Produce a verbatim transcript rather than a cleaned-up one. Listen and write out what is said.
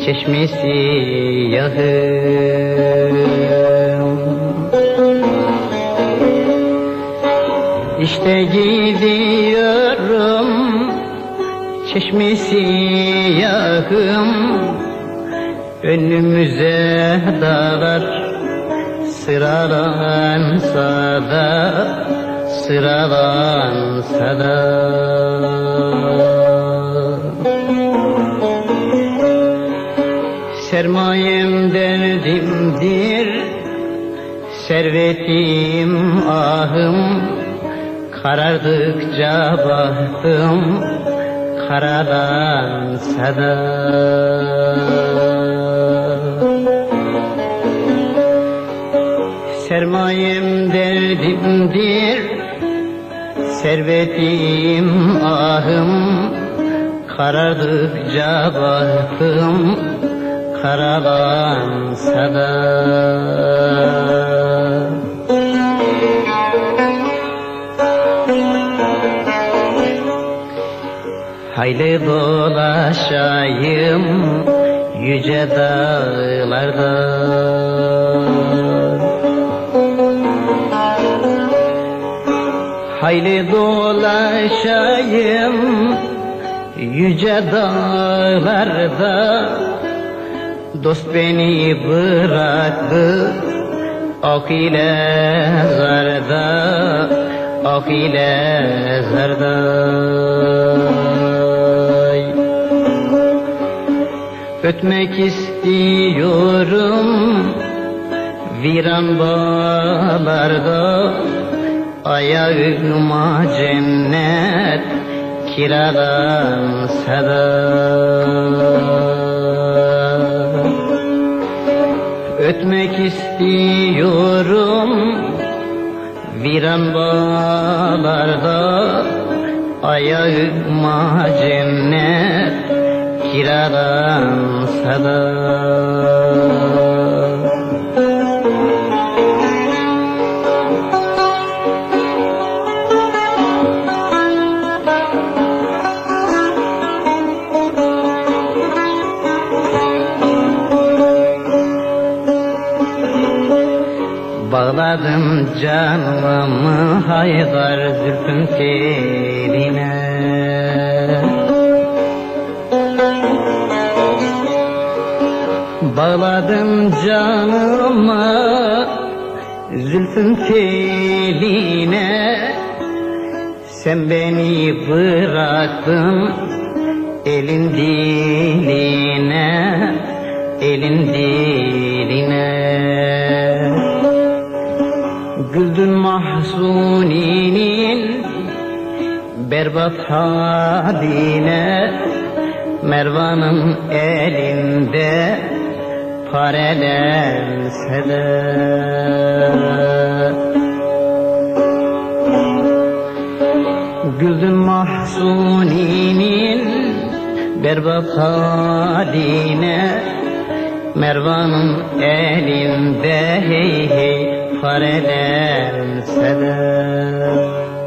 çeşmesi yahım. İşte gidiyorum çeşmesi yahım, önümüze dağlar sıralansa da, sıralansa da. Sermayem derdimdir, servetim ahım, karardıkça bahtım karalansa da. Sermayem derdimdir, servetim ahım, karardıkça bahtım karalansa da. Hayli dolaşayım yüce dağlarda, hayli dolaşayım yüce dağlarda. Dost beni bıraktı ok ile zarda, ok ile zarda. Ötmek istiyorum viran bağlarda, ayağıma cennet kiralansa da. Ötmek istiyorum viran bağlarda, ayağıma cennet kiralansa da. Bağladım canımı Haydar zülfün teline, bağladım canımı zülfün teline. Sen beni bıraktın elin diline, elin diline. Güldün Mahzuni'nin berbat haline, Mervan'ın elinde parelense de. Güldün Mahzuni'nin berbat haline, Mervan'ın elinde hey hey parelense de.